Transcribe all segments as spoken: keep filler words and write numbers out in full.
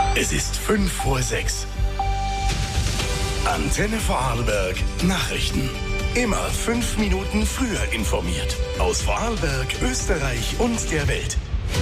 Es ist fünf vor sechs. Antenne Vorarlberg Nachrichten. Immer fünf Minuten früher informiert. Aus Vorarlberg, Österreich und der Welt.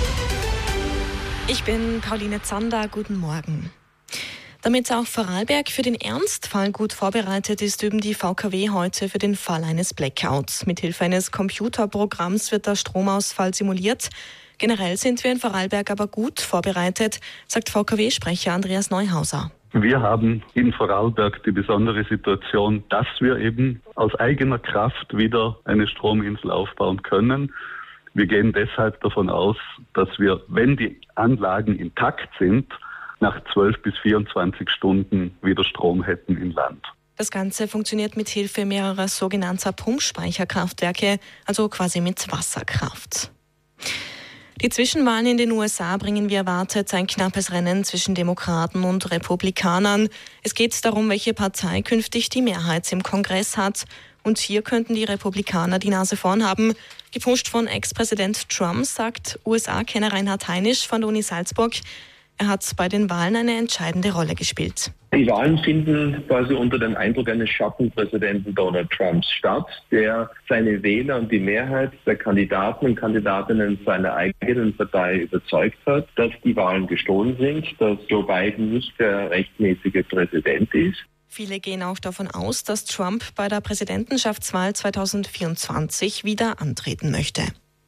Ich bin Pauline Zander. Guten Morgen. Damit auch Vorarlberg für den Ernstfall gut vorbereitet ist, üben die V K W heute für den Fall eines Blackouts. Mithilfe eines Computerprogramms wird der Stromausfall simuliert. Generell sind wir in Vorarlberg aber gut vorbereitet, sagt V K W-Sprecher Andreas Neuhauser. Wir haben in Vorarlberg die besondere Situation, dass wir eben aus eigener Kraft wieder eine Strominsel aufbauen können. Wir gehen deshalb davon aus, dass wir, wenn die Anlagen intakt sind, nach zwölf bis vierundzwanzig Stunden wieder Strom hätten im Land. Das Ganze funktioniert mit Hilfe mehrerer sogenannter Pumpspeicherkraftwerke, also quasi mit Wasserkraft. Die Zwischenwahlen in den U S A bringen wie erwartet ein knappes Rennen zwischen Demokraten und Republikanern. Es geht darum, welche Partei künftig die Mehrheit im Kongress hat. Und hier könnten die Republikaner die Nase vorn haben. Gepusht von Ex-Präsident Trump, sagt U S A-Kenner Reinhard Heinisch von der Uni Salzburg. Er hat bei den Wahlen eine entscheidende Rolle gespielt. Die Wahlen finden quasi unter dem Eindruck eines Schattenpräsidenten Donald Trumps statt, der seine Wähler und die Mehrheit der Kandidaten und Kandidatinnen seiner eigenen Partei überzeugt hat, dass die Wahlen gestohlen sind, dass Joe Biden nicht der rechtmäßige Präsident ist. Viele gehen auch davon aus, dass Trump bei der Präsidentschaftswahl zweitausendvierundzwanzig wieder antreten möchte.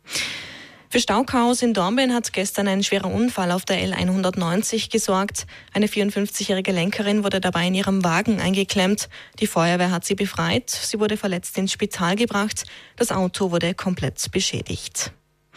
Für Stauchaos in Dornbirn hat gestern ein schwerer Unfall auf der L hundertneunzig gesorgt. Eine vierundfünfzigjährige Lenkerin wurde dabei in ihrem Wagen eingeklemmt. Die Feuerwehr hat sie befreit. Sie wurde verletzt ins Spital gebracht. Das Auto wurde komplett beschädigt.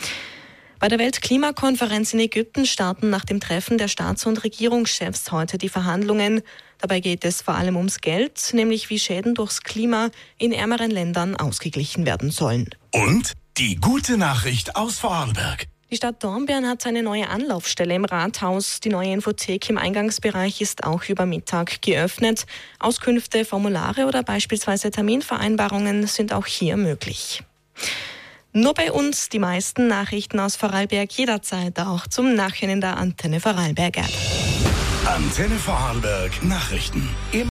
Bei der Weltklimakonferenz in Ägypten starten nach dem Treffen der Staats- und Regierungschefs heute die Verhandlungen. Dabei geht es vor allem ums Geld, nämlich wie Schäden durchs Klima in ärmeren Ländern ausgeglichen werden sollen. Und die gute Nachricht aus Vorarlberg. Die Stadt Dornbirn hat eine neue Anlaufstelle im Rathaus. Die neue Infothek im Eingangsbereich ist auch über Mittag geöffnet. Auskünfte, Formulare oder beispielsweise Terminvereinbarungen sind auch hier möglich. Nur bei uns die meisten Nachrichten aus Vorarlberg jederzeit auch zum Nachhören in der Antenne Vorarlberg App. Antenne Vorarlberg Nachrichten.